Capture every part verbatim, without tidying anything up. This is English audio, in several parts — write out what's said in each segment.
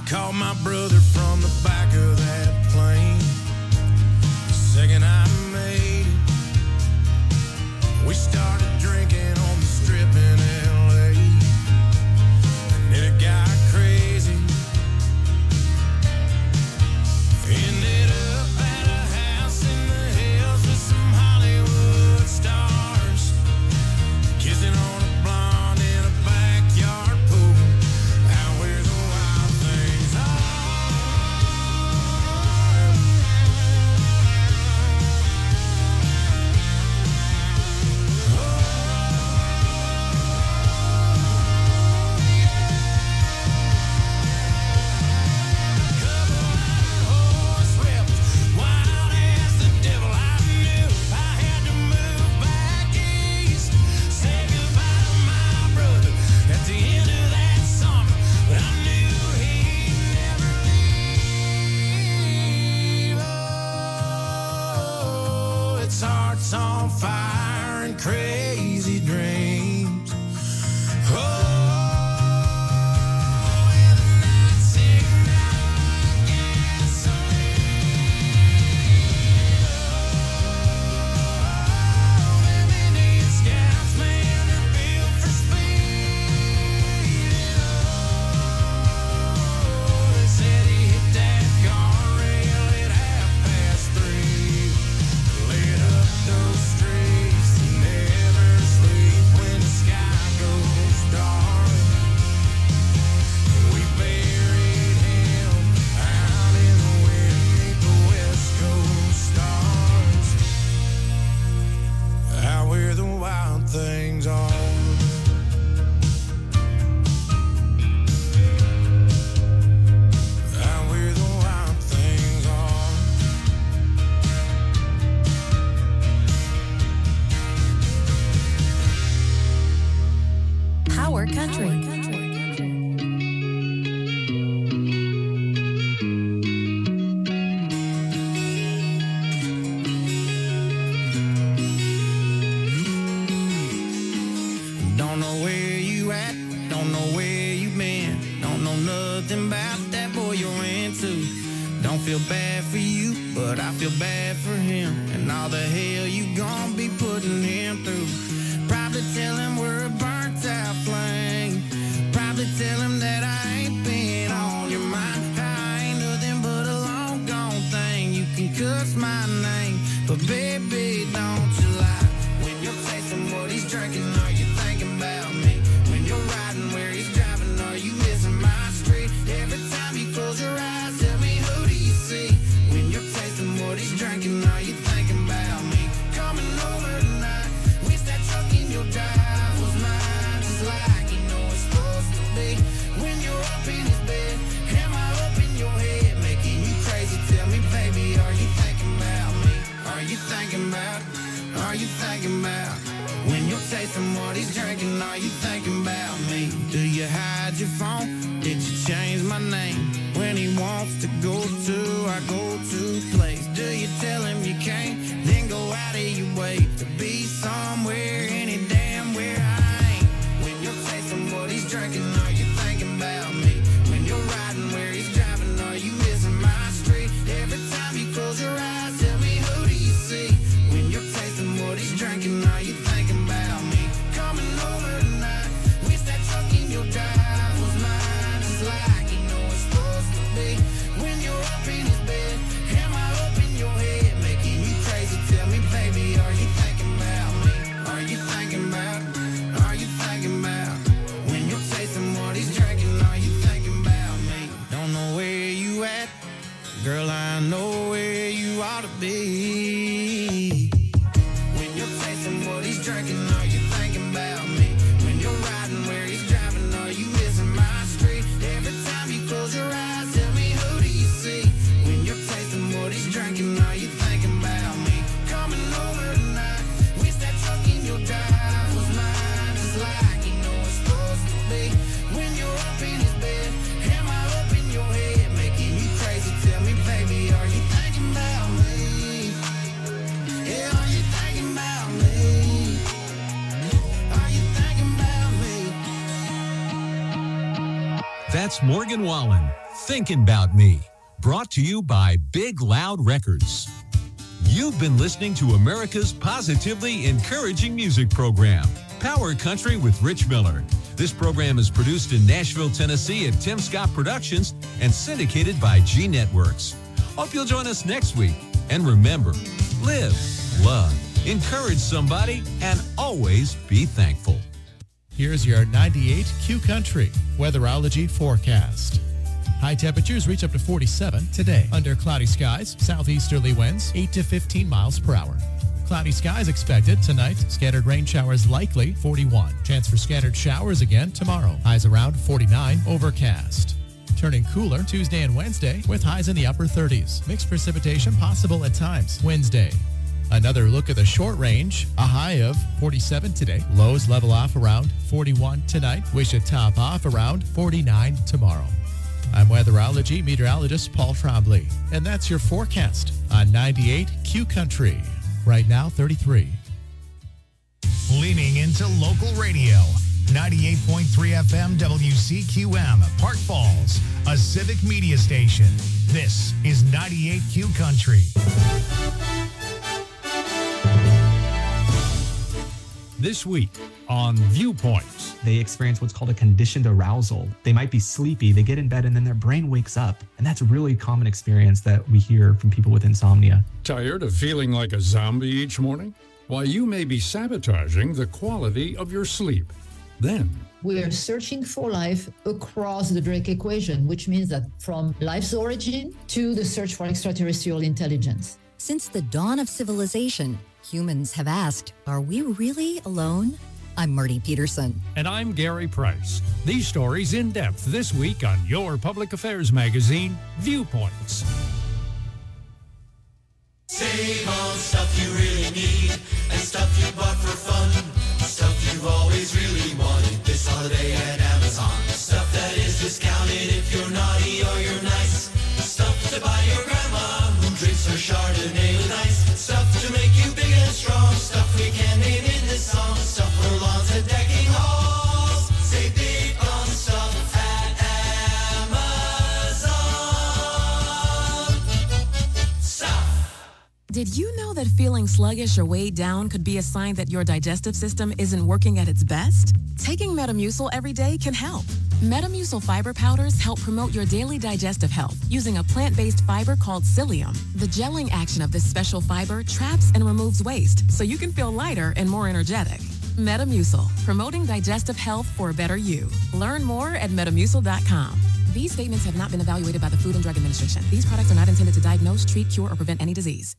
Called my brother from the back of that plane. The second I made it, we started drinking on the strip in L A. And then it got crazy. Ended up at a house in the hills with some Hollywood stars, kissing on a blonde in a backyard pool, out where the wild things are. Hearts on fire and crazy dreams. Oh, and the nights ignite gasoline. Oh, them Indian scouts, man, they're built for speed. Oh, they said he hit that guardrail at half past three. Lit up those streets and never sleep when the sky goes dark. We buried him out in the wind beneath the West Coast stars, out where the wild things are. Out where the wild things are. Power Country. Don't know where you at, don't know where you been, don't know nothing about that boy you're into. Don't feel bad for you, but I feel bad for him, and all the hell you gon' be putting him through. Probably tell him we're a burnt out flame. Probably tell him that I ain't been on your mind. I ain't nothing but a long gone thing. You can cuss my name, but baby, don't you lie. When you're tasting what he's drinking, are you thinking about me? When you're riding where he's driving, are you missing my street? Every time you close your eyes, tell me, who do you see? When you're tasting what he's drinking, are you thinking about me? Coming over tonight, wish that truck in your drive was mine, just like you know it's supposed to be. When you're up in his bed, am I up in your head, making you crazy? Tell me, baby, are you thinking about me? Are you thinking about? Are you thinking about? When you're tasting what he's drinking, are you thinking about me? Do you hide your phone? Did you change my name? When he wants to go to our go-to place, do you tell him you can't? Then go out of your way to be somewhere, any damn where I ain't. When you're tasting what he's drinking, are you thinking about me? When you're riding where he's driving, are you missing my street? Every time you close your eyes, tell me, who do you see? When you're tasting what he's drinking, are you thinking about me? Coming over tonight, wish that truck in your drive was mine, just like you know it's supposed to be. When you're up in his bed, am I up in your head, making you crazy? Tell me, baby, are you thinking about me? Are you thinking about? Are you thinking about? When you're tasting what he's drinking, are you thinking about me? Don't know where you at, girl, I know where you ought to be. When you're tasting what he's drinking, are you thinking about me? When you're riding where he's driving, are you missing my street? Every time you close your eyes, tell me, who do you see? When you're tasting what he's drinking, are you thinking about me? Coming over tonight, wish that truck in your drive was mine, just like you know it's supposed to be. When you're up in his bed, am I up in your head, making you crazy? Tell me, baby, are you thinking about me? Yeah, are you thinking about me? Are you thinking about me? That's Morgan Wallen. Thinking About Me, brought to you by Big Loud Records. You've been listening to America's positively encouraging music program, Power Country with Rich Miller. This program is produced in Nashville, Tennessee at Tim Scott Productions and syndicated by G Networks. Hope you'll join us next week. And remember, live, love, encourage somebody, and always be thankful. Here's your ninety-eight Q Country weatherology forecast. High temperatures reach up to forty-seven today. Under cloudy skies, southeasterly winds eight to fifteen miles per hour. Cloudy skies expected tonight. Scattered rain showers likely, forty-one. Chance for scattered showers again tomorrow. Highs around forty-nine, overcast. Turning cooler Tuesday and Wednesday with highs in the upper thirties. Mixed precipitation possible at times. Wednesday. Another look at the short range. A high of forty-seven today. Lows level off around forty-one tonight. We should top off around forty-nine tomorrow. I'm weatherology meteorologist Paul Trombley, and that's your forecast on ninety-eight Q Country. Right now, thirty-three. Leaning into local radio. ninety-eight point three F M W C Q M, Park Falls, a civic media station. This is ninety-eight Q Country. This week on Viewpoints. They experience what's called a conditioned arousal. They might be sleepy, they get in bed, and then their brain wakes up. And that's a really common experience that we hear from people with insomnia. Tired of feeling like a zombie each morning? Why, you may be sabotaging the quality of your sleep. Then, we are searching for life across the Drake equation, which means that from life's origin to the search for extraterrestrial intelligence. Since the dawn of civilization, humans have asked, are we really alone? I'm Marty Peterson. And I'm Gary Price. These stories in depth this week on your public affairs magazine, Viewpoints. Save on stuff you really need and stuff you bought for fun. Stuff you've always really wanted this holiday at Amazon. Stuff that is discounted if you're naughty or you're nice. Stuff to buy your grandma who drinks her Chardonnay with ice. Stuff to make you big and strong. Stuff we can't name in this song. Stuff for lawns and decking halls. Save big on stuff at Amazon. Stuff. Did you know that feeling sluggish or weighed down could be a sign that your digestive system isn't working at its best? Taking Metamucil every day can help. Metamucil fiber powders help promote your daily digestive health using a plant-based fiber called psyllium. The gelling action of this special fiber traps and removes waste so you can feel lighter and more energetic. Metamucil, promoting digestive health for a better you. Learn more at metamucil dot com. These statements have not been evaluated by the Food and Drug Administration. These products are not intended to diagnose, treat, cure, or prevent any disease.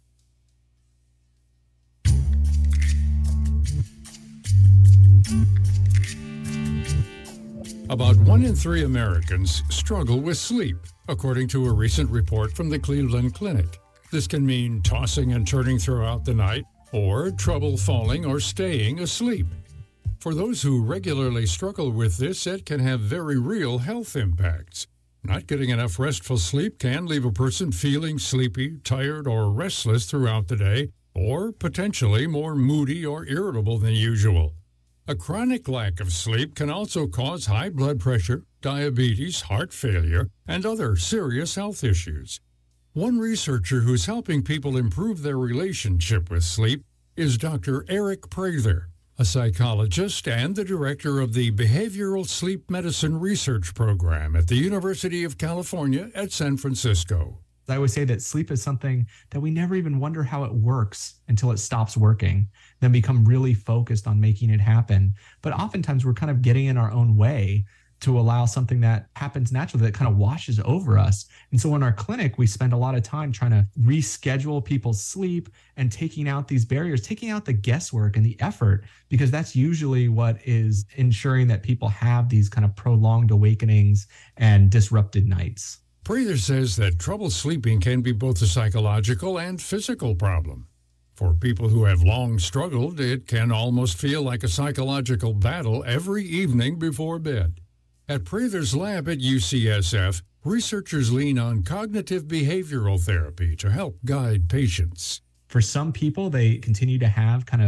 About one in three Americans struggle with sleep, according to a recent report from the Cleveland Clinic. This can mean tossing and turning throughout the night, or trouble falling or staying asleep. For those who regularly struggle with this, it can have very real health impacts. Not getting enough restful sleep can leave a person feeling sleepy, tired, or restless throughout the day, or potentially more moody or irritable than usual. A chronic lack of sleep can also cause high blood pressure, diabetes, heart failure, and other serious health issues. One researcher who's helping people improve their relationship with sleep is Doctor Eric Prather, a psychologist and the director of the Behavioral Sleep Medicine Research Program at the University of California at San Francisco. I always say that sleep is something that we never even wonder how it works until it stops working, then become really focused on making it happen. But oftentimes we're kind of getting in our own way to allow something that happens naturally that kind of washes over us. And so in our clinic, we spend a lot of time trying to reschedule people's sleep and taking out these barriers, taking out the guesswork and the effort, because that's usually what is ensuring that people have these kind of prolonged awakenings and disrupted nights. Prather says that trouble sleeping can be both a psychological and physical problem. For people who have long struggled, it can almost feel like a psychological battle every evening before bed. At Prather's lab at U C S F, researchers lean on cognitive behavioral therapy to help guide patients. For some people, they continue to have kind of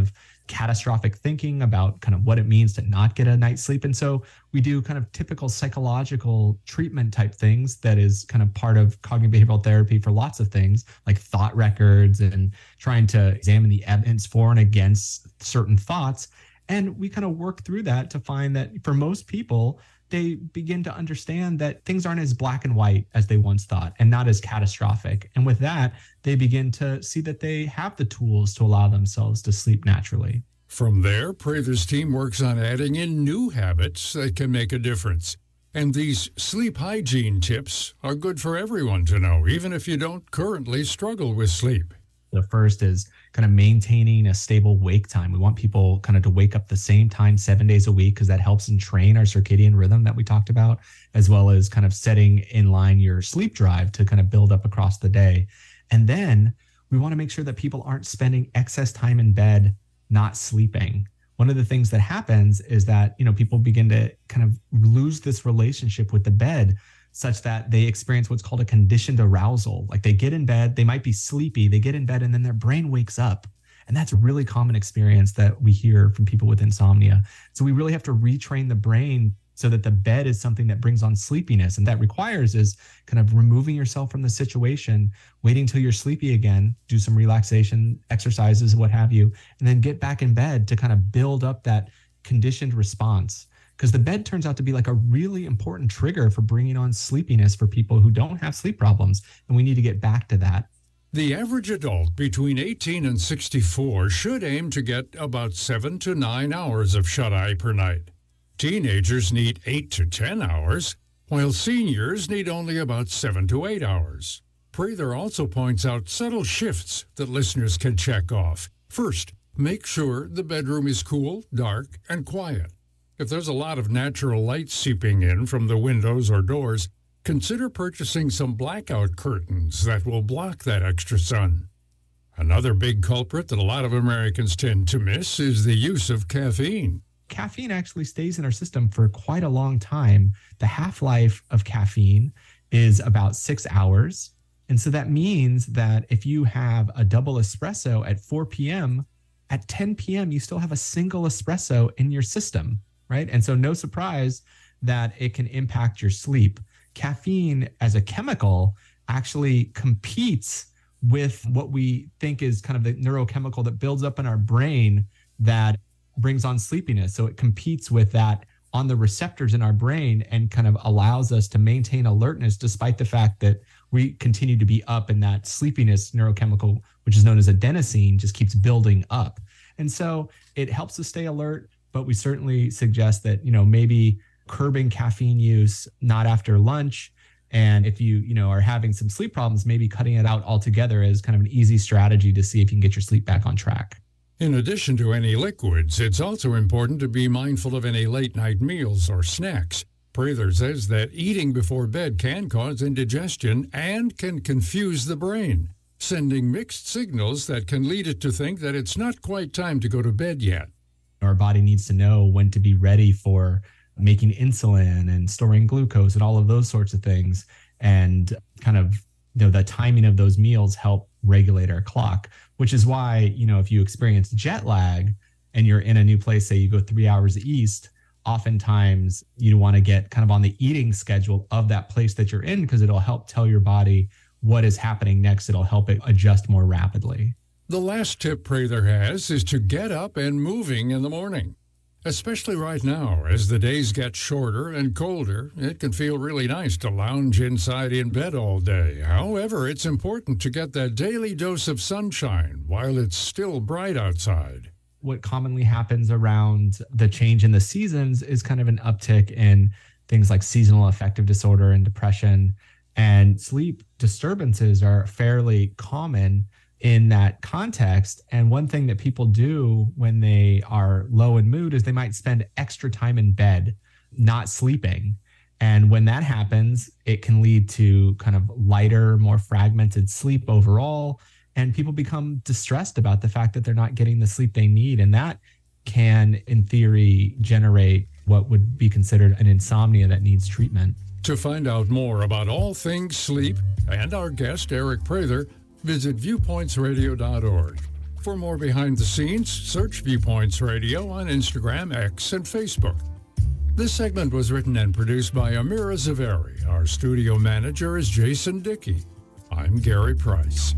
catastrophic thinking about kind of what it means to not get a night's sleep. And so we do kind of typical psychological treatment type things that is kind of part of cognitive behavioral therapy for lots of things, like thought records and trying to examine the evidence for and against certain thoughts. And we kind of work through that to find that for most people, they begin to understand that things aren't as black and white as they once thought and not as catastrophic. And with that, they begin to see that they have the tools to allow themselves to sleep naturally. From there, Prather's team works on adding in new habits that can make a difference. And these sleep hygiene tips are good for everyone to know, even if you don't currently struggle with sleep. The first is kind of maintaining a stable wake time. We want people kind of to wake up the same time seven days a week because that helps entrain our circadian rhythm that we talked about, as well as kind of setting in line your sleep drive to kind of build up across the day. And then we want to make sure that people aren't spending excess time in bed not sleeping. One of the things that happens is that, you know, people begin to kind of lose this relationship with the bed such that they experience what's called a conditioned arousal. Like they get in bed, they might be sleepy, they get in bed and then their brain wakes up. And that's a really common experience that we hear from people with insomnia. So we really have to retrain the brain so that the bed is something that brings on sleepiness. And that requires is kind of removing yourself from the situation, waiting till you're sleepy again, do some relaxation exercises, what have you, and then get back in bed to kind of build up that conditioned response. Because the bed turns out to be like a really important trigger for bringing on sleepiness for people who don't have sleep problems. And we need to get back to that. The average adult between eighteen and sixty-four should aim to get about seven to nine hours of shut-eye per night. Teenagers need eight to ten hours, while seniors need only about seven to eight hours. Prather also points out subtle shifts that listeners can check off. First, make sure the bedroom is cool, dark, and quiet. If there's a lot of natural light seeping in from the windows or doors, consider purchasing some blackout curtains that will block that extra sun. Another big culprit that a lot of Americans tend to miss is the use of caffeine. Caffeine actually stays in our system for quite a long time. The half-life of caffeine is about six hours. And so that means that if you have a double espresso at four p.m., at ten p.m., you still have a single espresso in your system. Right. And so no surprise that it can impact your sleep. Caffeine as a chemical actually competes with what we think is kind of the neurochemical that builds up in our brain that brings on sleepiness. So it competes with that on the receptors in our brain and kind of allows us to maintain alertness despite the fact that we continue to be up and that sleepiness neurochemical, which is known as adenosine, just keeps building up. And so it helps us stay alert. But we certainly suggest that, you know, maybe curbing caffeine use, not after lunch. And if you, you know, are having some sleep problems, maybe cutting it out altogether is kind of an easy strategy to see if you can get your sleep back on track. In addition to any liquids, it's also important to be mindful of any late night meals or snacks. Prather says that eating before bed can cause indigestion and can confuse the brain, sending mixed signals that can lead it to think that it's not quite time to go to bed yet. Our body needs to know when to be ready for making insulin and storing glucose and all of those sorts of things. And kind of, you know, the timing of those meals help regulate our clock, which is why, you know, if you experience jet lag and you're in a new place, say you go three hours east, oftentimes you want to get kind of on the eating schedule of that place that you're in because it'll help tell your body what is happening next. It'll help it adjust more rapidly. The last tip Prather has is to get up and moving in the morning. Especially right now, as the days get shorter and colder, it can feel really nice to lounge inside in bed all day. However, it's important to get that daily dose of sunshine while it's still bright outside. What commonly happens around the change in the seasons is kind of an uptick in things like seasonal affective disorder and depression. And sleep disturbances are fairly common in that context. And one thing that people do when they are low in mood is they might spend extra time in bed, not sleeping. And when that happens, it can lead to kind of lighter, more fragmented sleep overall. And people become distressed about the fact that they're not getting the sleep they need. And that can, in theory, generate what would be considered an insomnia that needs treatment. To find out more about all things sleep and our guest, Eric Prather, visit viewpoints radio dot org. For more behind the scenes, search Viewpoints Radio on Instagram, X, and Facebook. This segment was written and produced by Amira Zaveri. Our studio manager is Jason Dickey. I'm Gary Price.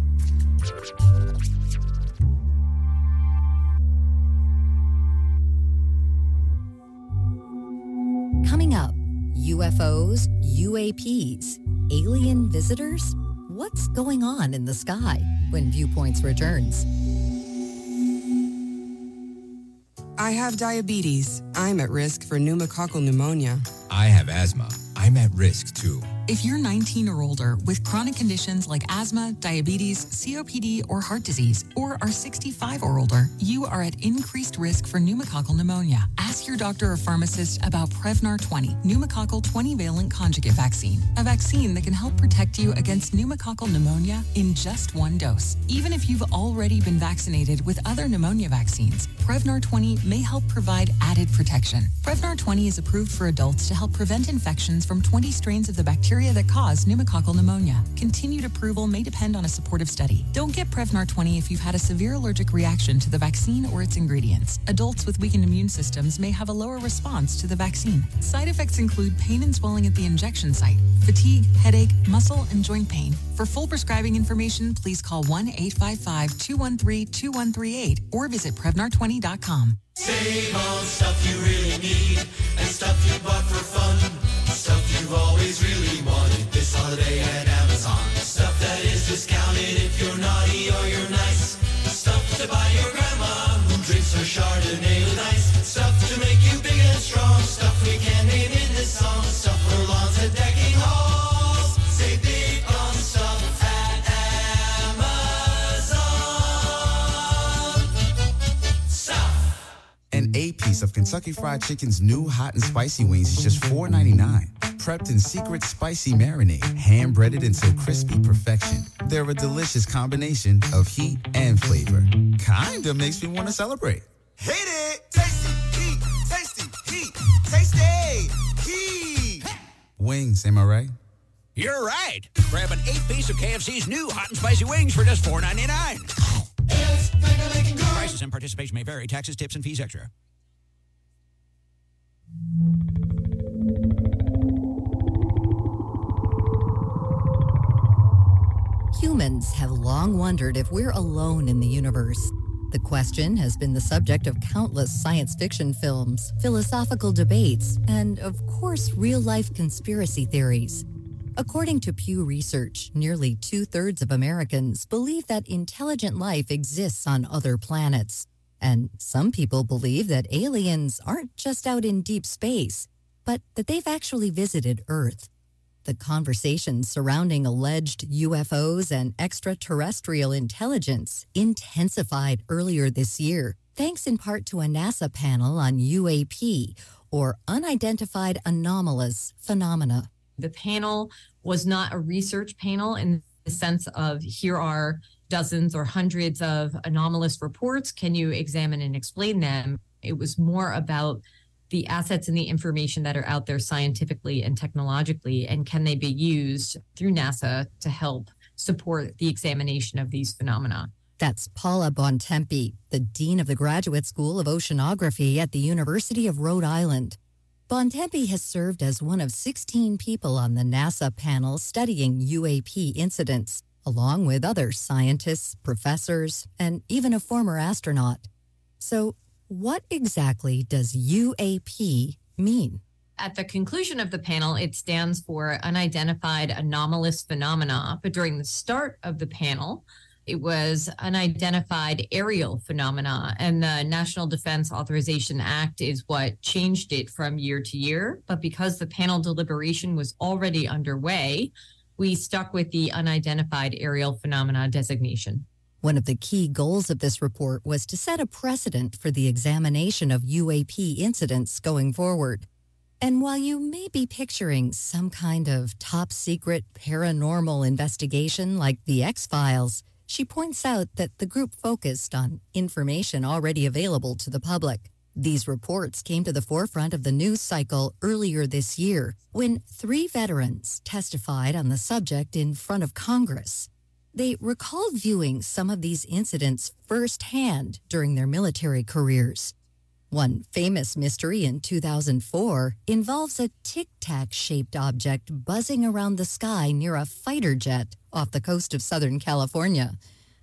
Coming up, U F Os, U A Ps, alien visitors? What's going on in the sky when Viewpoints returns? I have diabetes. I'm at risk for pneumococcal pneumonia. I have asthma. I'm at risk too. If you're nineteen or older with chronic conditions like asthma, diabetes, C O P D, or heart disease, or are sixty-five or older, you are at increased risk for pneumococcal pneumonia. Ask your doctor or pharmacist about Prevnar twenty, pneumococcal twenty-valent conjugate vaccine, a vaccine that can help protect you against pneumococcal pneumonia in just one dose. Even if you've already been vaccinated with other pneumonia vaccines, Prevnar twenty may help provide added protection. Prevnar twenty is approved for adults to help prevent infections from twenty strains of the bacteria that cause pneumococcal pneumonia. Continued approval may depend on a supportive study. Don't get Prevnar twenty if you've had a severe allergic reaction to the vaccine or its ingredients. Adults with weakened immune systems may have a lower response to the vaccine. Side effects include pain and swelling at the injection site, fatigue, headache, muscle, and joint pain. For full prescribing information, please call one eight five five, two one three, two one three eight or visit Prevnar twenty dot com. Save on stuff you really need and stuff you bought for fun. Stuff you've always really wanted this holiday at Amazon. Stuff that is discounted if you're naughty or you're nice. Stuff to buy your grandma who drinks her Chardonnay with ice. Stuff to make you big and strong. Stuff we can't name in this song. Stuff for lawns and decking halls. Save big on stuff at Amazon. Stuff. An eight-piece of Kentucky Fried Chicken's new hot and spicy wings is just four ninety-nine. Prepped in secret spicy marinade, hand-breaded until crispy perfection. They're a delicious combination of heat and flavor. Kinda makes me want to celebrate. Hit it! Tasty, heat, tasty, heat, tasty, heat. Wings, am I right? You're right. Grab an eight-piece of K F C's new hot and spicy wings for just four ninety-nine. Prices and participation may vary. Taxes, tips, and fees extra. Humans have long wondered if we're alone in the universe. The question has been the subject of countless science fiction films, philosophical debates, and, of course, real-life conspiracy theories. According to Pew Research, nearly two-thirds of Americans believe that intelligent life exists on other planets. And some people believe that aliens aren't just out in deep space, but that they've actually visited Earth. The conversations surrounding alleged U F Os and extraterrestrial intelligence intensified earlier this year, thanks in part to a NASA panel on U A P, or Unidentified Anomalous Phenomena. The panel was not a research panel in the sense of here are dozens or hundreds of anomalous reports. Can you examine and explain them? It was more about the assets and the information that are out there scientifically and technologically, and can they be used through NASA to help support the examination of these phenomena? That's Paula Bontempi, the Dean of the Graduate School of Oceanography at the University of Rhode Island. Bontempi has served as one of sixteen people on the NASA panel studying U A P incidents, along with other scientists, professors, and even a former astronaut. So, what exactly does U A P mean? At the conclusion of the panel, it stands for Unidentified Anomalous Phenomena. But during the start of the panel, it was Unidentified Aerial Phenomena. And the National Defense Authorization Act is what changed it from year to year. But because the panel deliberation was already underway, we stuck with the Unidentified Aerial Phenomena designation. One of the key goals of this report was to set a precedent for the examination of U A P incidents going forward. And while you may be picturing some kind of top-secret paranormal investigation like the X-Files, she points out that the group focused on information already available to the public. These reports came to the forefront of the news cycle earlier this year when three veterans testified on the subject in front of Congress. They recalled viewing some of these incidents firsthand during their military careers. One famous mystery in two thousand four involves a tic-tac-shaped object buzzing around the sky near a fighter jet off the coast of Southern California.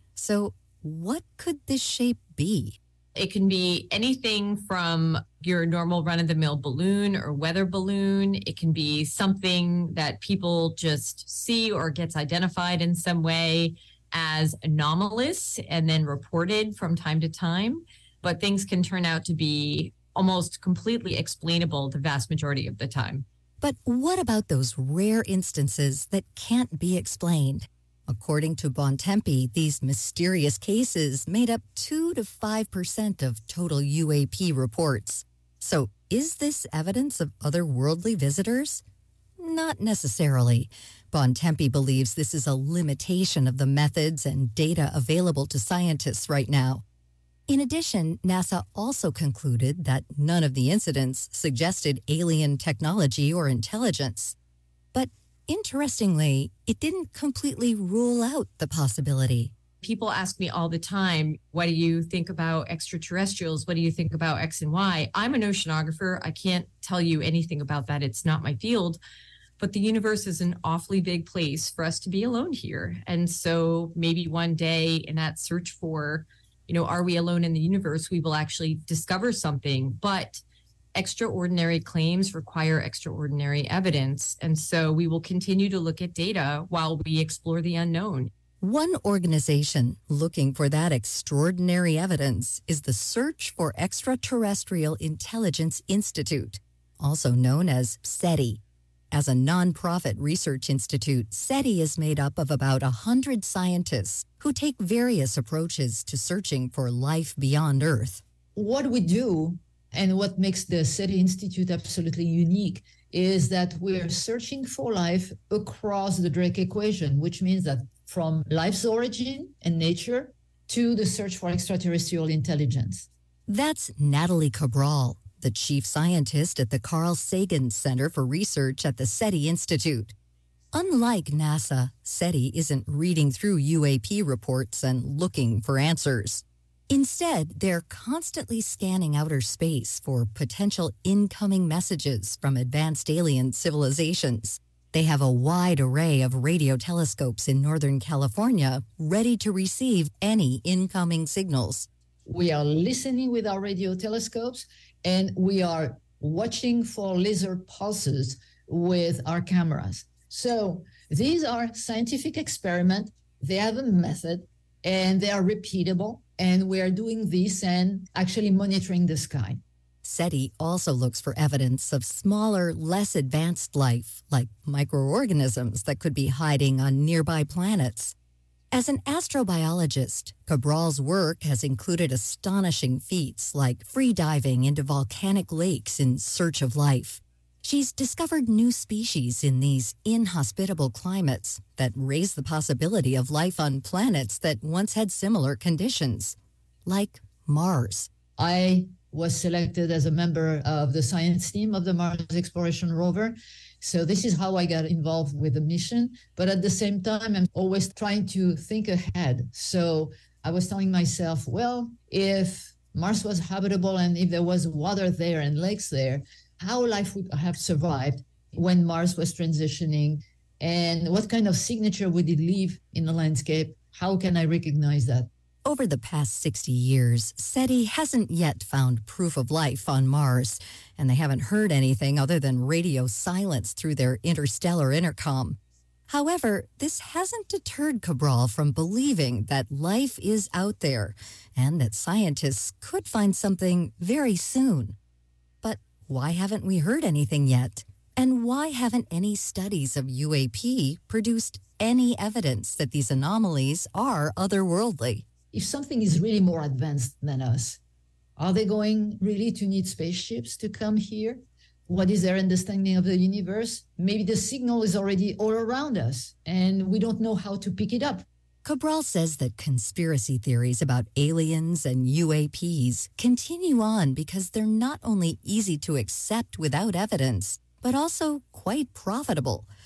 So what could this shape be? It can be anything from your normal run-of-the-mill balloon or weather balloon. It can be something that people just see or gets identified in some way as anomalous and then reported from time to time. But things can turn out to be almost completely explainable the vast majority of the time. But what about those rare instances that can't be explained? According to Bontempi, these mysterious cases made up two to five percent of total U A P reports. So is this evidence of otherworldly visitors? Not necessarily. Bontempi believes this is a limitation of the methods and data available to scientists right now. In addition, NASA also concluded that none of the incidents suggested alien technology or intelligence. But interestingly, it didn't completely rule out the possibility. People ask me all the time, what do you think about extraterrestrials? What do you think about X and Y? I'm an oceanographer. I can't tell you anything about that. It's not my field. But the universe is an awfully big place for us to be alone here. And so maybe one day in that search for, you know, are we alone in the universe, we will actually discover something. But extraordinary claims require extraordinary evidence. And so we will continue to look at data while we explore the unknown. One organization looking for that extraordinary evidence is the Search for Extraterrestrial Intelligence Institute, also known as SETI. As a nonprofit research institute, SETI is made up of about one hundred scientists who take various approaches to searching for life beyond Earth. What we do and what makes the SETI Institute absolutely unique is that we're searching for life across the Drake equation, which means that from life's origin and nature to the search for extraterrestrial intelligence. That's Natalie Cabral, the chief scientist at the Carl Sagan Center for Research at the SETI Institute. Unlike NASA, SETI isn't reading through U A P reports and looking for answers. Instead, they're constantly scanning outer space for potential incoming messages from advanced alien civilizations. They have a wide array of radio telescopes in Northern California ready to receive any incoming signals. We are listening with our radio telescopes, and we are watching for laser pulses with our cameras. So these are scientific experiments. They have a method, and they are repeatable. And we are doing this and actually monitoring the sky. SETI also looks for evidence of smaller, less advanced life, like microorganisms that could be hiding on nearby planets. As an astrobiologist, Cabral's work has included astonishing feats like free diving into volcanic lakes in search of life. She's discovered new species in these inhospitable climates that raise the possibility of life on planets that once had similar conditions, like Mars. I was selected as a member of the science team of the Mars Exploration Rover. So this is how I got involved with the mission. But at the same time, I'm always trying to think ahead. So I was telling myself, well, if Mars was habitable and if there was water there and lakes there, how life would have survived when Mars was transitioning, and what kind of signature would it leave in the landscape? How can I recognize that? Over the past sixty years, SETI hasn't yet found proof of life on Mars, and they haven't heard anything other than radio silence through their interstellar intercom. However, this hasn't deterred Cabral from believing that life is out there and that scientists could find something very soon. But why haven't we heard anything yet? And why haven't any studies of U A P produced any evidence that these anomalies are otherworldly? If something is really more advanced than us, are they going really to need spaceships to come here? What is their understanding of the universe? Maybe the signal is already all around us and we don't know how to pick it up. Cabral says that conspiracy theories about aliens and U A Ps continue on because they're not only easy to accept without evidence, but also quite profitable.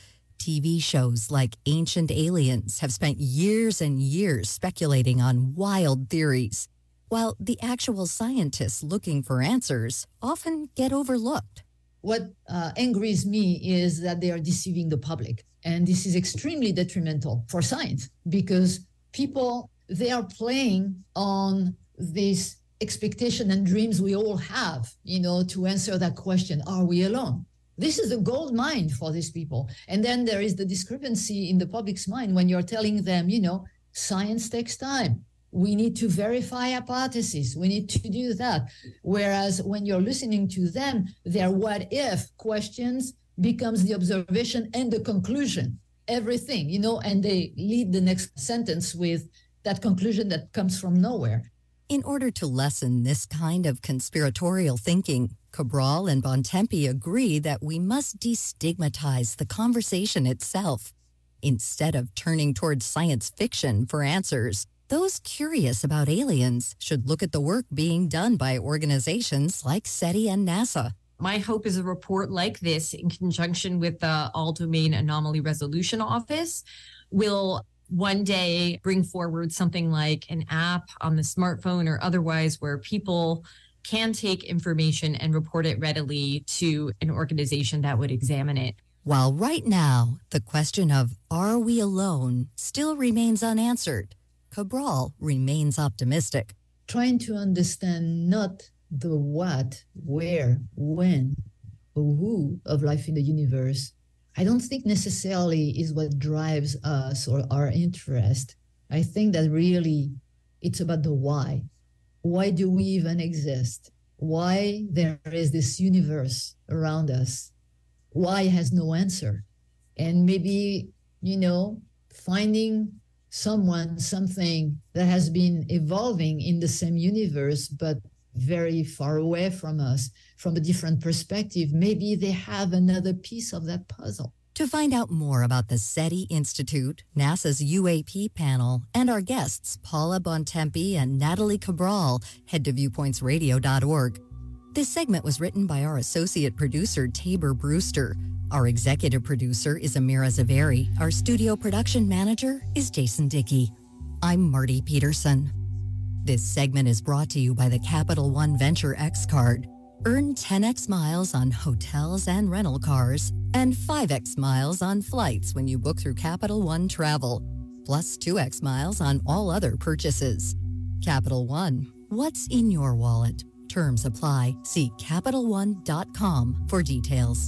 T V shows like Ancient Aliens have spent years and years speculating on wild theories, while the actual scientists looking for answers often get overlooked. What uh, angers me is that they are deceiving the public. And this is extremely detrimental for science because people, they are playing on this expectation and dreams we all have, you know, to answer that question, are we alone? This is a gold mine for these people. And then there is the discrepancy in the public's mind when you're telling them, you know, science takes time. We need to verify hypotheses. We need to do that. Whereas when you're listening to them, their what if questions becomes the observation and the conclusion, everything, you know, and they lead the next sentence with that conclusion that comes from nowhere. In order to lessen this kind of conspiratorial thinking, Cabral and Bontempi agree that we must destigmatize the conversation itself. Instead of turning towards science fiction for answers, those curious about aliens should look at the work being done by organizations like SETI and NASA. My hope is a report like this, in conjunction with the All-Domain Anomaly Resolution Office, will one day bring forward something like an app on the smartphone or otherwise where people can take information and report it readily to an organization that would examine it. While right now, the question of are we alone still remains unanswered, Cabral remains optimistic. Trying to understand not the what, where, when, or who of life in the universe, I don't think necessarily is what drives us or our interest. I think that really it's about the why. Why do we even exist? Why there is this universe around us? Why has no answer? And maybe, you know, finding someone, something that has been evolving in the same universe, but very far away from us, from a different perspective, maybe they have another piece of that puzzle. To find out more about the SETI Institute, NASA's U A P panel, and our guests, Paula Bontempi and Natalie Cabral, head to viewpoints radio dot org. This segment was written by our associate producer, Tabor Brewster. Our executive producer is Amira Zaveri. Our studio production manager is Jason Dickey. I'm Marty Peterson. This segment is brought to you by the Capital One Venture X card. Earn ten x miles on hotels and rental cars and five x miles on flights when you book through Capital One Travel, plus two x miles on all other purchases. Capital One, what's in your wallet? Terms apply. See Capital One dot com for details.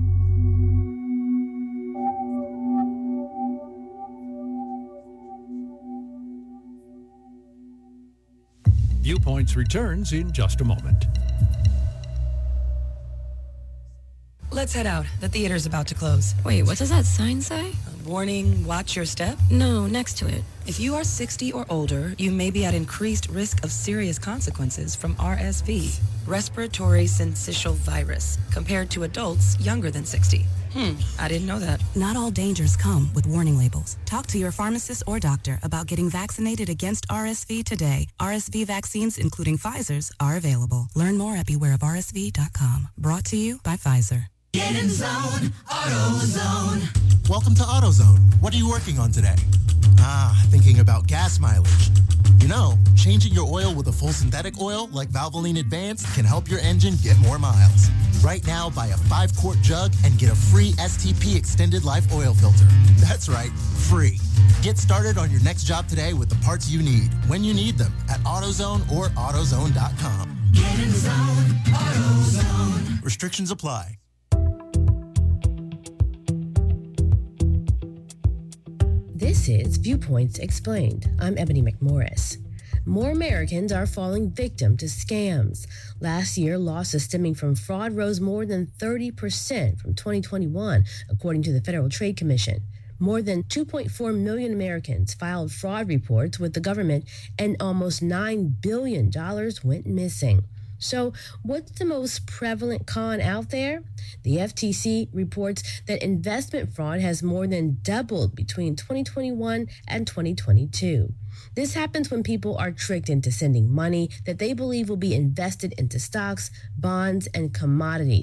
Viewpoints returns in just a moment. Let's head out. The theater's about to close. Wait, what does that sign say? Warning, watch your step? No, next to it. If you are sixty or older, you may be at increased risk of serious consequences from R S V, respiratory syncytial virus, compared to adults younger than sixty. Hmm, I didn't know that. Not all dangers come with warning labels. Talk to your pharmacist or doctor about getting vaccinated against R S V today. R S V vaccines, including Pfizer's, are available. Learn more at beware of R S V dot com. Brought to you by Pfizer. Get in zone, AutoZone. Welcome to AutoZone. What are you working on today? Ah, thinking about gas mileage. You know, changing your oil with a full synthetic oil like Valvoline Advanced can help your engine get more miles. Right now, buy a five-quart jug and get a free S T P Extended Life oil filter. That's right, free. Get started on your next job today with the parts you need, when you need them, at AutoZone or AutoZone dot com. Get in zone, AutoZone. Restrictions apply. This is Viewpoints Explained. I'm Ebony McMorris. More Americans are falling victim to scams. Last year, losses stemming from fraud rose more than thirty percent from twenty twenty-one, according to the Federal Trade Commission. More than two point four million Americans filed fraud reports with the government, and almost nine billion dollars went missing. So what's the most prevalent con out there? The F T C reports that investment fraud has more than doubled between twenty twenty-one and twenty twenty-two. This happens when people are tricked into sending money that they believe will be invested into stocks, bonds, and commodities,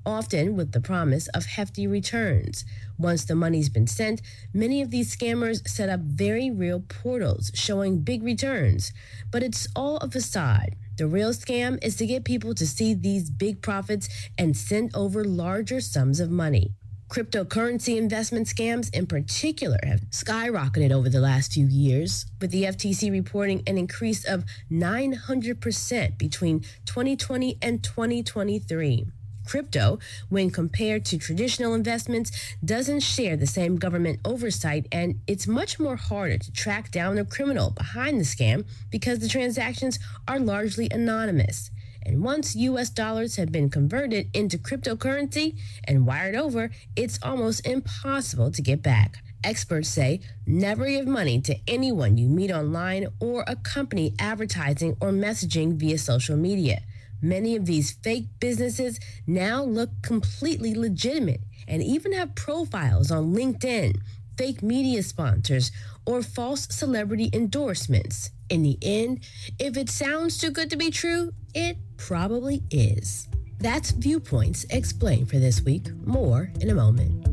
often with the promise of hefty returns. Once the money's been sent, many of these scammers set up very real portals showing big returns. But it's all a facade. The real scam is to get people to see these big profits and send over larger sums of money. Cryptocurrency investment scams in particular have skyrocketed over the last few years, with the F T C reporting an increase of nine hundred percent between twenty twenty and twenty twenty-three. Crypto, when compared to traditional investments, doesn't share the same government oversight, and it's much more harder to track down a criminal behind the scam because the transactions are largely anonymous. And once U S dollars have been converted into cryptocurrency and wired over, it's almost impossible to get back. Experts say never give money to anyone you meet online or a company advertising or messaging via social media. Many of these fake businesses now look completely legitimate and even have profiles on LinkedIn, fake media sponsors, or false celebrity endorsements. In the end, if it sounds too good to be true, it probably is. That's Viewpoints Explained for this week. More in a moment.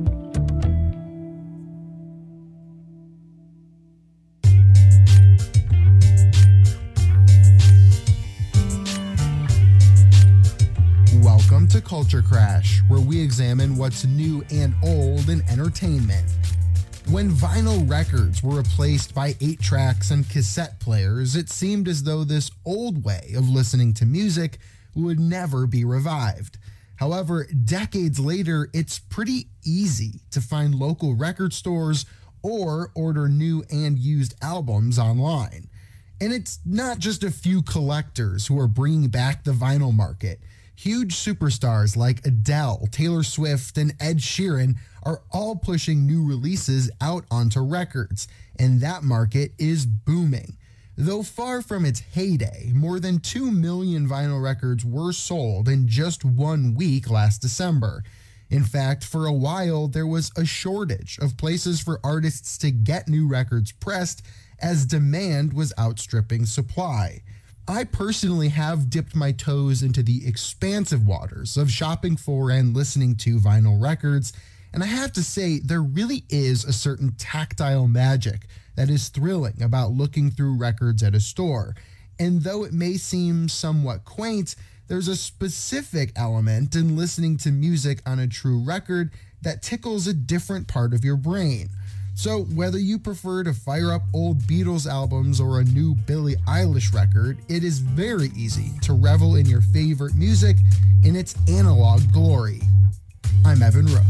Welcome to Culture Crash, where we examine what's new and old in entertainment. When vinyl records were replaced by eight tracks and cassette players, it seemed as though this old way of listening to music would never be revived. However, decades later, it's pretty easy to find local record stores or order new and used albums online. And it's not just a few collectors who are bringing back the vinyl market. Huge superstars like Adele, Taylor Swift, and Ed Sheeran are all pushing new releases out onto records, and that market is booming. Though far from its heyday, more than two million vinyl records were sold in just one week last December. In fact, for a while, there was a shortage of places for artists to get new records pressed as demand was outstripping supply. I personally have dipped my toes into the expansive waters of shopping for and listening to vinyl records, and I have to say there really is a certain tactile magic that is thrilling about looking through records at a store. And though it may seem somewhat quaint, there's a specific element in listening to music on a true record that tickles a different part of your brain. So whether you prefer to fire up old Beatles albums or a new Billie Eilish record, it is very easy to revel in your favorite music in its analog glory. I'm Evan Rook.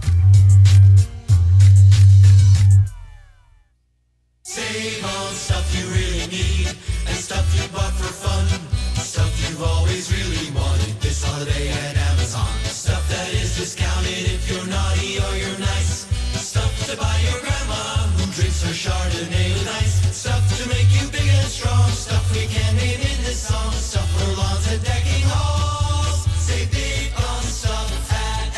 Save on stuff you really need and stuff you bought for fun. Stuff you've always really wanted this holiday at Amazon. Stuff that is discounted if you're naughty or you're nice. Stuff to buy your grandma who drinks her Chardonnay with ice. Stuff to make you big and strong. Stuff we can't name in this song. Stuff for lawns and decking halls. Save big on stuff at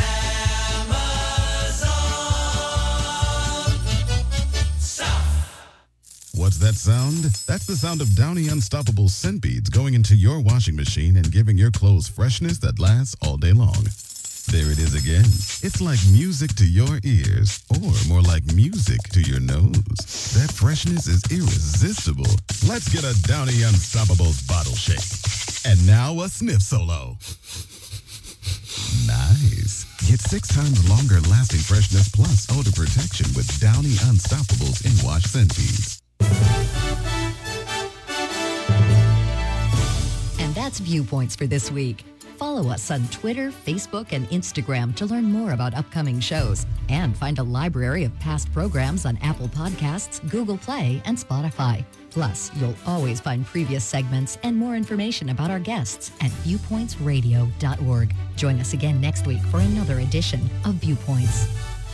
Amazon. Stuff. What's that sound? That's the sound of Downy Unstoppable scent beads going into your washing machine and giving your clothes freshness that lasts all day long. There it is again. It's like music to your ears, or more like music to your nose. That freshness is irresistible. Let's get a Downy Unstoppables bottle shake. And now a sniff solo. Nice. Get six times longer lasting freshness plus odor protection with Downy Unstoppables in wash scent beads. And that's Viewpoints for this week. Follow us on Twitter, Facebook, and Instagram to learn more about upcoming shows and find a library of past programs on Apple Podcasts, Google Play, and Spotify. Plus, you'll always find previous segments and more information about our guests at viewpoints radio dot org. Join us again next week for another edition of Viewpoints.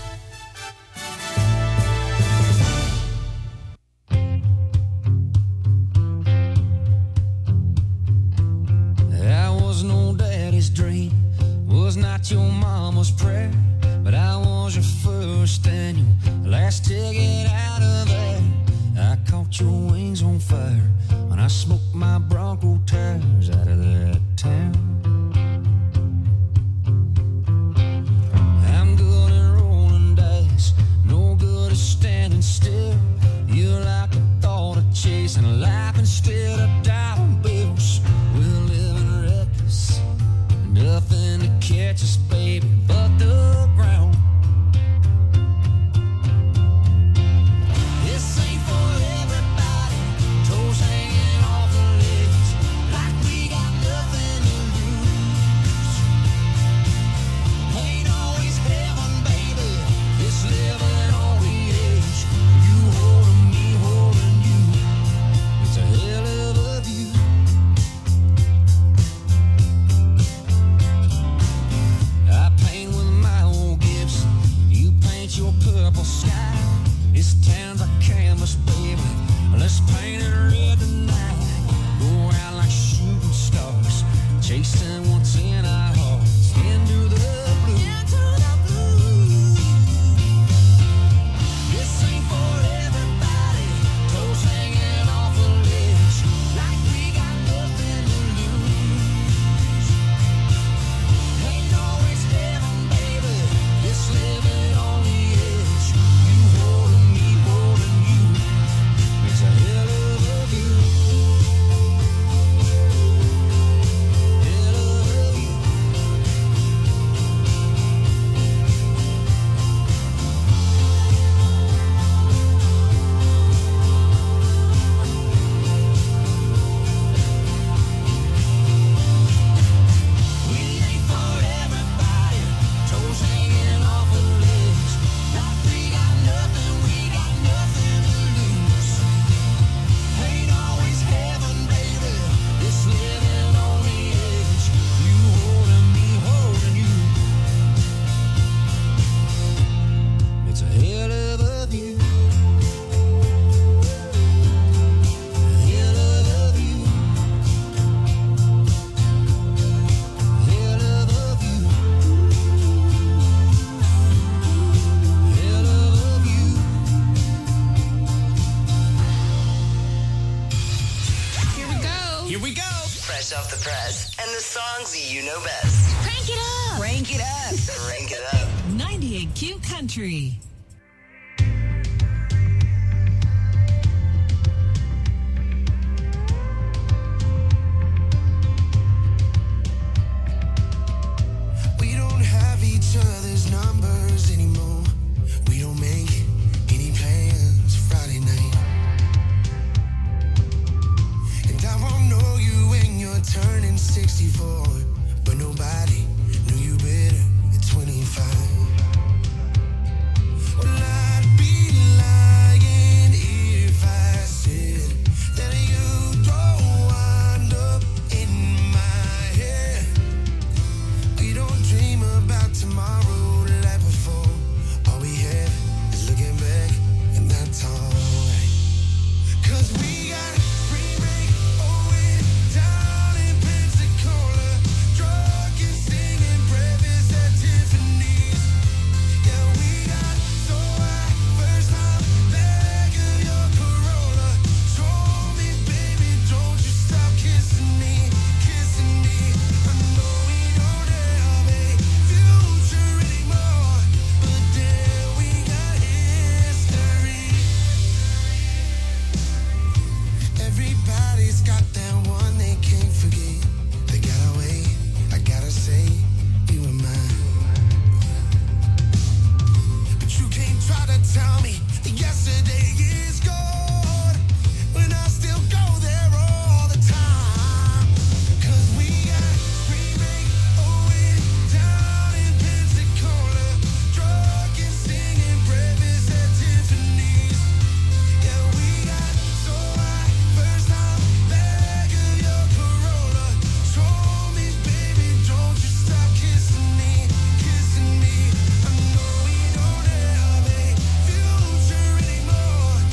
Dream was not your mama's prayer, but I was your first and your last ticket out of there. I caught your wings on fire when I smoked my Bronco tires out of that town. catch us, baby, but the ground. This ain't for everybody, toes hanging off the ledge, like we got nothing to lose. Ain't always heaven, baby, it's living on the edge. You holding me, holding you, it's a hell of a view. I paint with my own gifts, you paint your purple sky. This town's a canvas, baby, let's paint it red tonight. Go out like shooting stars, chasing what's in our hearts, into the blue. Into the blue. This ain't for everybody, toes hanging off a ledge, like we got nothing to lose. Ain't always heaven, baby, it's living on the edge. You holding me, holding you, it's a hell of a view. Hell of a view. We ain't for everybody, toes hanging off a ledge, like we got nothing, we got nothing to lose. Ain't always heaven, baby, it's living on the edge. You holding me, holding you, it's a hell of a view. Hell of a view. Hell of a view. Hell of a view. Here we go. Here we go. Fresh off the press. And the songs you know best. Crank it up. Crank it up. Crank it up. ninety-eight Q Country. We don't have each other's numbers anymore. We don't make any plans Friday night. And I won't know you when you're turning sixty-four, but nobody knew you better at twenty-five. Well, I'd be lying if I said that you don't wind up in my head. We don't dream about tomorrow like before. All we have is looking back, and that's alright. 'Cause we got remake Owen down in Pensacola, drunk and singing breakfast at Tiffany's. Yeah, we got so high first time back of your Corolla. Told me, baby, don't you stop kissing me, kissing me. I know we don't have a future anymore, but damn, we got history. Everybody's got that one they can't forget. They got away, I gotta say, you were mine. But you can't try to tell me that yesterday is gone, when I still go there all the time. 'Cause we got remake Owen down in Pensacola, drunk and singing breakfast at Tiffany's. Yeah, we got so high first time back of your Corolla. Told me, baby, don't you stop kissing me, kissing me. I know we don't have a future anymore,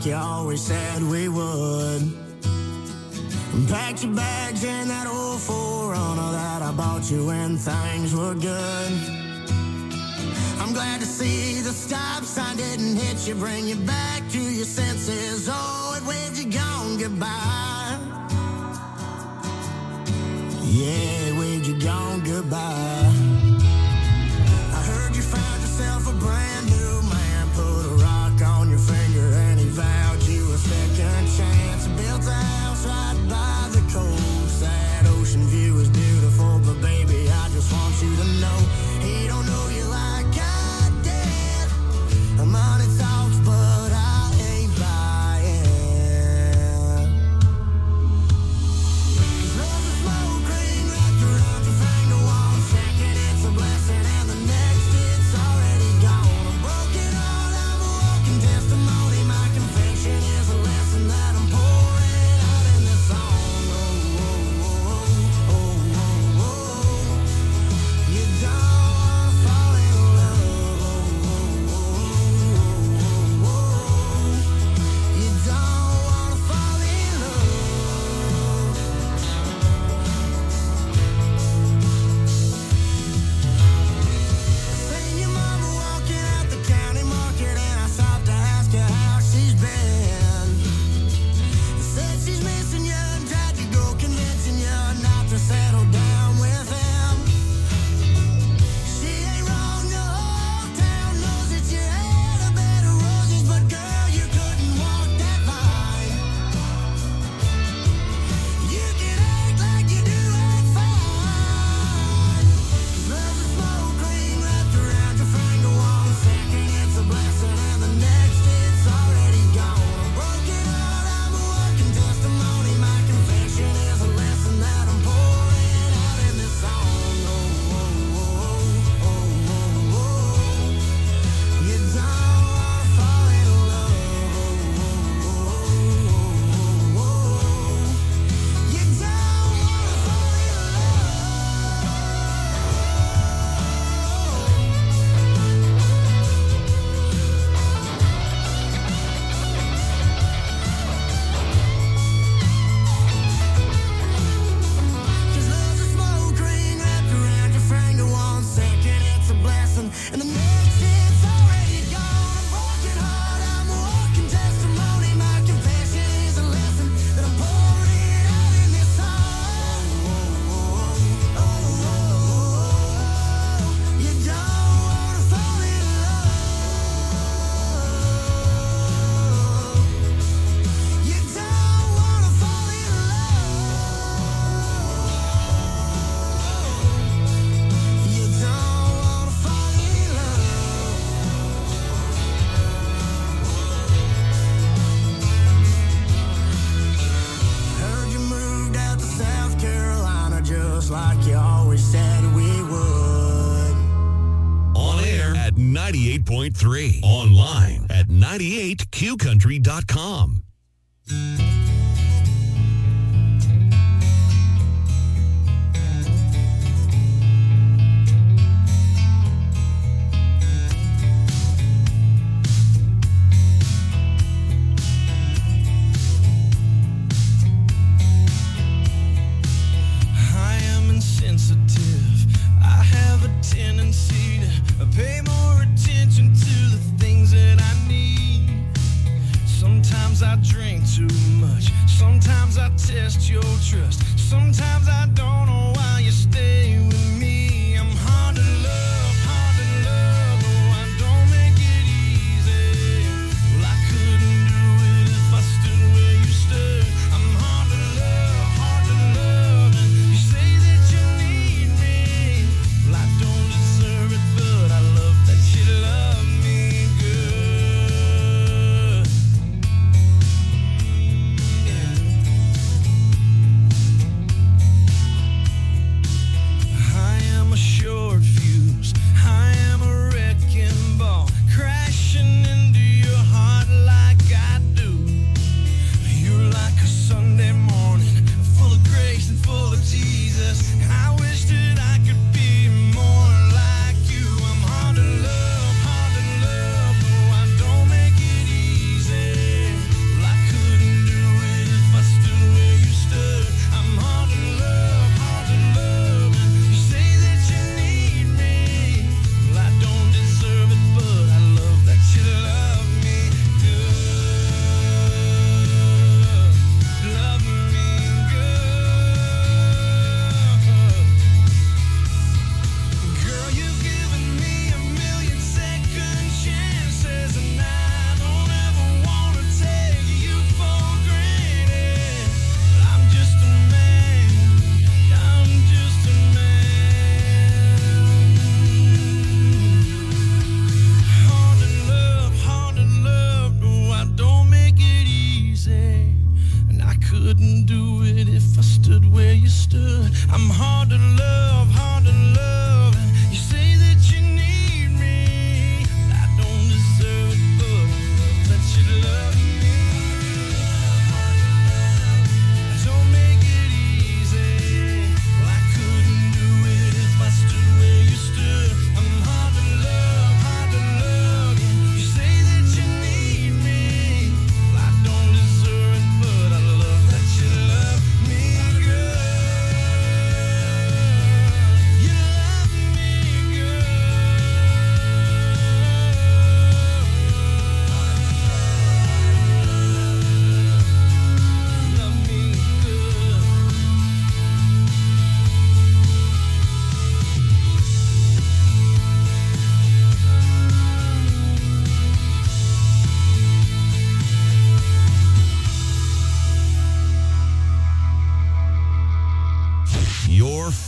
like you always said we would. And packed your bags in that old four runner that I bought you when things were good. I'm glad to see the stop sign didn't hit you, bring you back to your senses. Oh, it waved you gone goodbye. Yeah, it waved you gone goodbye. I heard you found yourself a brand new man, put a rock on your finger and he vowed you a second chance. Built a house right by the coast. That ocean view is beautiful, but baby, I just want you to know he don't know you like I did. Money talks, but I ain't buying. Love is smoke ring wrapped around your finger. One second it's a blessing and the next it's already gone. A broken heart, I'm a walking testimony. My confession is a lesson that I'm pouring out in this song. Oh, oh, oh, oh, oh, oh. You don't wanna fall in love. Oh, oh, oh. You don't wanna fall in love. Seen your mama walking out the county market and I stopped to ask her how she's been. Said she's missing you and tried to go convincing you not to settle down with him. She ain't wrong, the whole town knows that you had a bed of roses, but girl, you couldn't walk that line. You can act like you do it fine. Love is smoke ring wrapped around your finger. One second it's a blessing and the next it's already gone. A broken heart, I'm a walking testimony. My confession is a lesson that I'm pouring out in this song. Oh, oh, oh, oh, oh, oh. You don't wanna fall in love. Oh, oh, oh, oh, oh. You don't wanna fall in Cause love's a smoke ring wrapped around your finger. One second it's a blessing and the next it's already gone. A broken heart, I'm a walking testimony. My confession is a lesson that I'm pouring out in this song. Oh, oh, oh, oh, oh. You don't wanna fall in love. You don't wanna fall in love. You don't wanna fall in love. Heard you moved out to South Carolina just like you always said we would. On air at ninety-eight point three. Online at ninety-eight q country dot com. I am insensitive. I have a tendency to pay more attention to the things that I need. Sometimes I drink too much. Sometimes I test your trust. Sometimes I don't know why you stay with me. I'm hard to love, hard to love. Oh, I don't make it easy. Well, I couldn't do it if I stood where you stood. I'm hard to love, hard to love. And you say that you need me. Well, I don't deserve it, but I love that you love me good.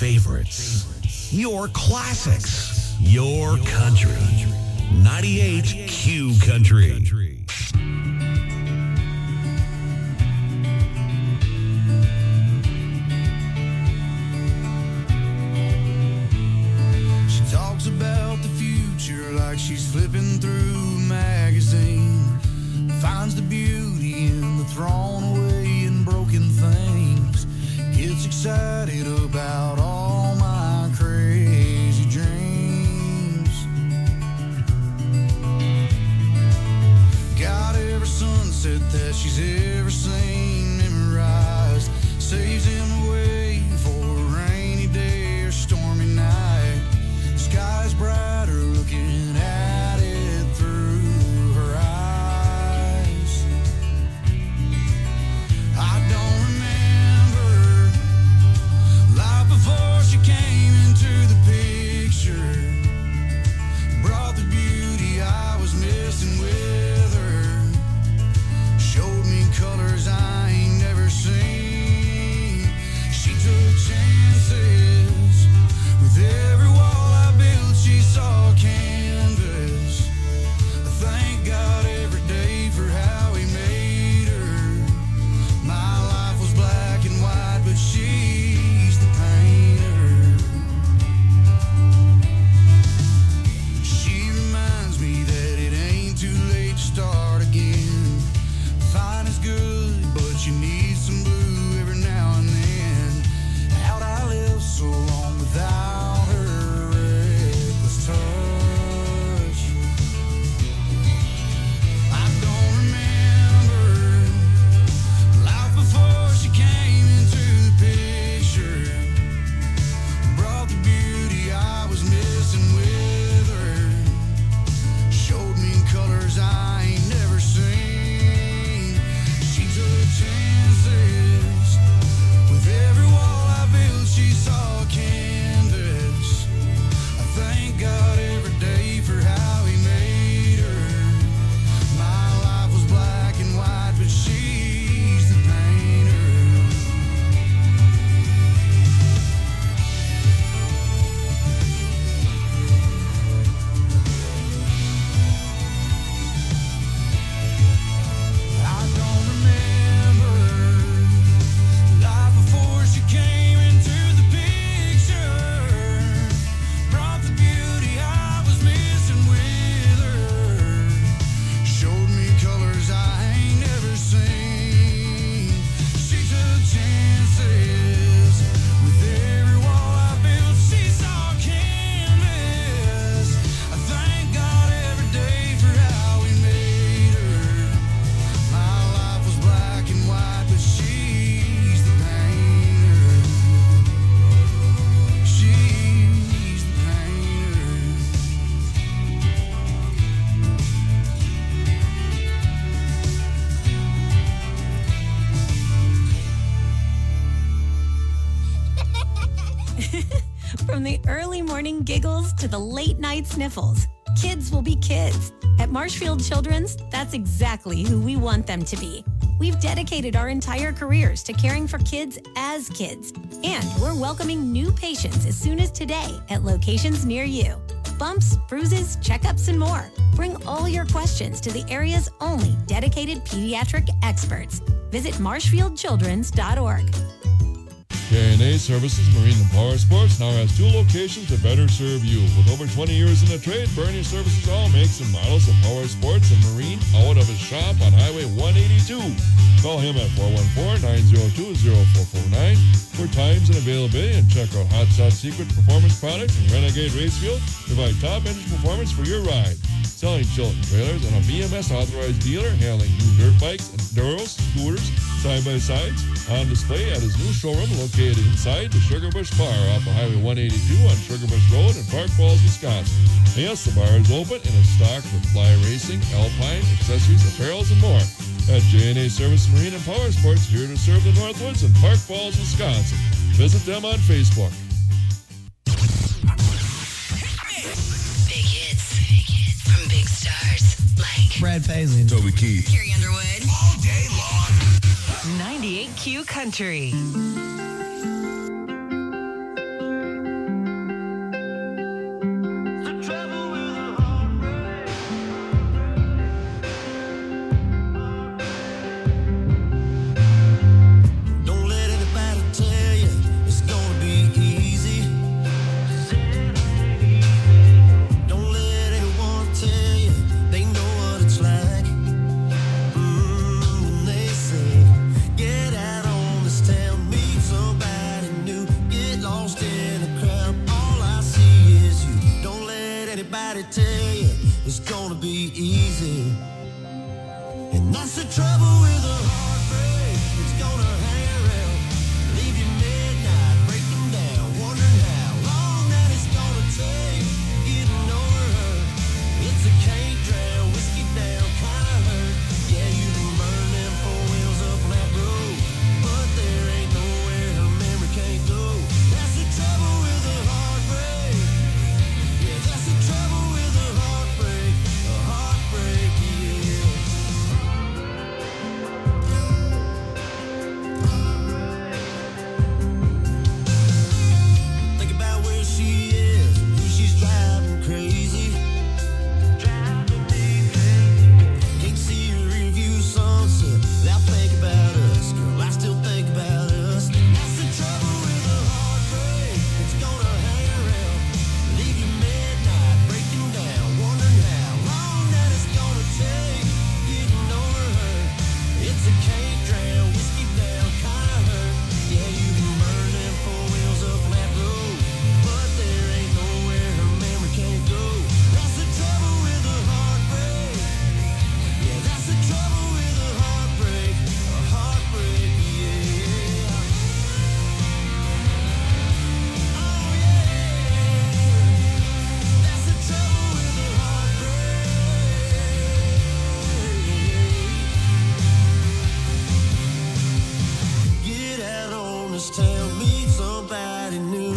favorites. Your classics. Your country. ninety-eight Q Country. She talks about the future like she's flipping through a magazine. Finds the beauty in the thrown away and broken things. Gets excited about all my crazy dreams. Got every sunset that she's ever seen memorized. Saves him away for a rainy day or stormy night. Sky's brighter looking at it through her eyes. I don't remember life before she came into the picture. Brought the beauty I was missing with her. Showed me colors I ain't never seen. She took chances with every wall I built. She saw canvas. I thank God every day for how he made her. My life was black and white, but she's the painter. She reminds me that it ain't too late to start again. Fine is good, but you need some blue every now and then. How'd I live so long without her reckless touch? I don't remember life before she came into the picture. Brought the beauty I was missing with her. Showed me colors I ain't never seen. She took chances with every wall I built. She saw canvas. I thank God every day for how he made her. My life was black and white, but she's the painter. I don't remember life before she came into the picture. Brought the beauty I was missing with her. Showed me colors I ain't never seen. She took chances with every wall I built. She saw canvas. I thank God every day for how he made her. My life was black and white, but she's the painter. She's the painter. From the early morning giggles to the late night sniffles, kids will be kids. At Marshfield Children's, that's exactly who we want them to be. We've dedicated our entire careers to caring for kids as kids, and we're welcoming new patients as soon as today at locations near you. Bumps, bruises, checkups, and more. Bring all your questions to the area's only dedicated pediatric experts. Visit marshfield children's dot org. J and A Services Marine and Power Sports now has two locations to better serve you. With over twenty years in the trade, Bernie services all makes and models of power sports and marine out of his shop on Highway one eighty-two. Call him at four one four, nine zero two, zero four four nine for times and availability, and check out Hot Shot Secret Performance Products and Renegade Racefield. Provide top engine performance for your ride. Selling Chilton trailers and a B M S authorized dealer handling new dirt bikes, enduros, scooters, side-by-sides. On display at his new showroom located inside the Sugar Bush Bar off of Highway one eighty-two on Sugar Bush Road in Park Falls, Wisconsin. And yes, the bar is open and is stocked with fly racing, alpine, accessories, apparels, and more. At J and A Service Marine and Power Sports, here to serve the Northwoods in Park Falls, Wisconsin. Visit them on Facebook. Big hits, big hits from big stars like Brad Paisley, Toby Keith, Carrie Underwood, all day long. ninety-eight Q Country. Nobody tell you it's gonna be easy. And that's the trouble with a heartbreak. It's gonna hang around, leave you midnight, breaking down, wondering how long that it's gonna take getting over her. It's a can't drown, whiskey down kind of hurt. Yeah, you can burn them four wheels up on that road, but there ain't nowhere her memory can't go. That's the trouble with a heartbreak. Yeah, that's the trouble with a heartbreak. A heartbreak, yeah. Think about where she is, who she's driving crazy. Driving me crazy. Can't see her rearview sunset without thinking about us. Girl, I still think about us. That's the trouble with a heartbreak. It's gonna hang around, leave you midnight, breaking down, wondering how long that it's gonna take getting over her. It's a can't drown, whiskey down kind of hurt. Yeah, you can burn them four wheels up on that road, but there ain't nowhere her memory can't go. That's the trouble with a heartbreak. Yeah, that's the trouble with a heartbreak. A heartbreak, yeah. Oh yeah, that's the trouble with a heartbreak. Get out on this town, meet somebody new.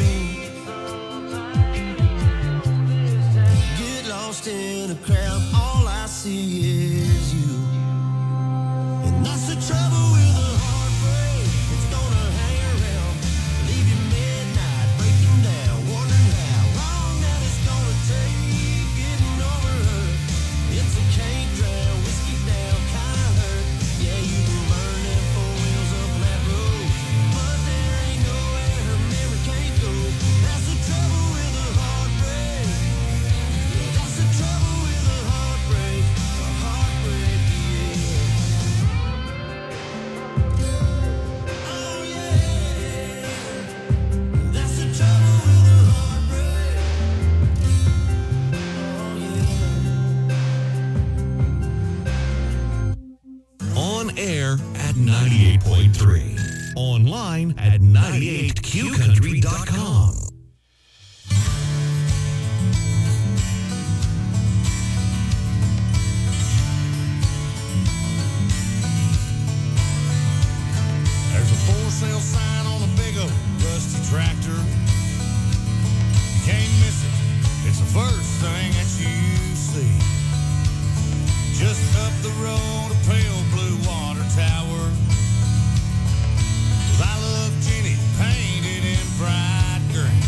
Get lost in a crowd, all I see is you. And that's the trouble with a heartbreak. It's gonna hang around, leave you midnight, breaking down, wondering how long that it's gonna take getting over her. It's a can't drown, whiskey down kind of hurt. Yeah, you can burn them four wheels up on that road, but there ain't nowhere her memory can't go. That's the trouble with a heartbreak. Yeah, that's the trouble with a heartbreak. A heartbreak, yeah. Oh yeah, that's the trouble with a heartbreak. Oh yeah. On air at ninety-eight point three. Online at ninety-eight q country dot com. There's a for sale sign on a big old rusty tractor. You can't miss it. It's the first thing that you see. Just up the road, a pale blue water tower. 'Cause I love Jenny painted in bright green.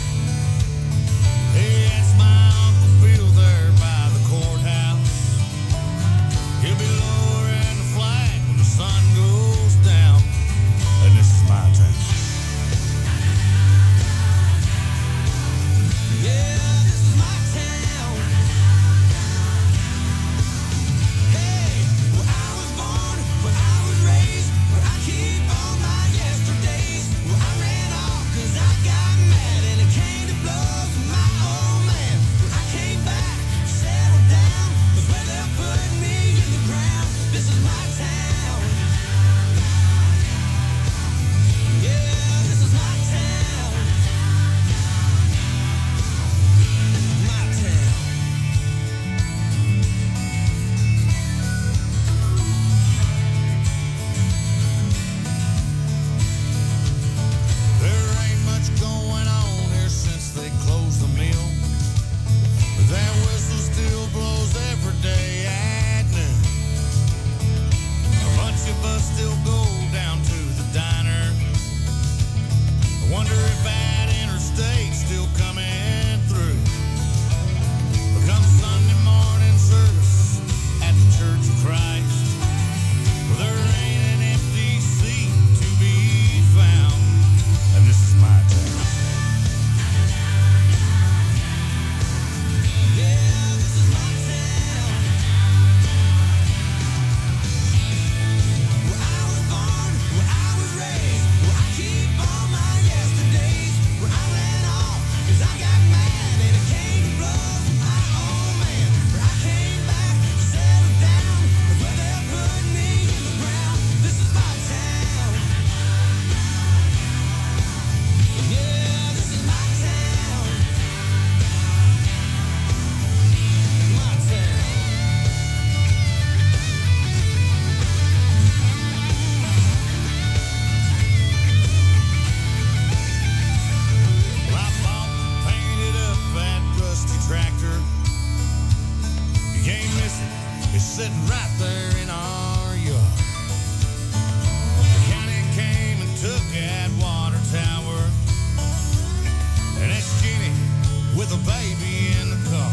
Mississippi is sitting right there in our yard. The county came and took that water tower, and it's Jeannie with a baby in the car.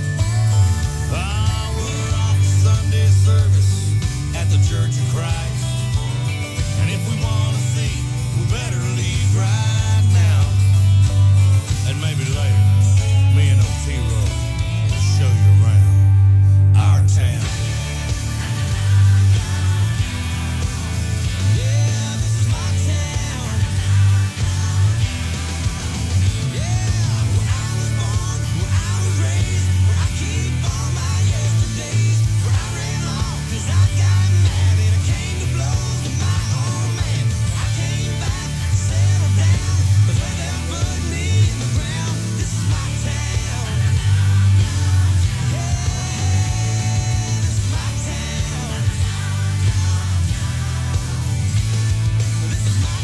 Oh, we're off to Sunday service at the Church of Christ, and if we want to see, we better leave right now, and maybe later, me and Otero will show you around our town. Yeah, this is my town. Yeah, where I was born, where I was raised, where I keep all my yesterdays, where I ran off 'cause I got mad and I came to blows with my old man. I came back, settled down, but where they put me in the ground. This is my town.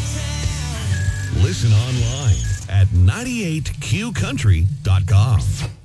Listen online at ninety-eight Q country dot com.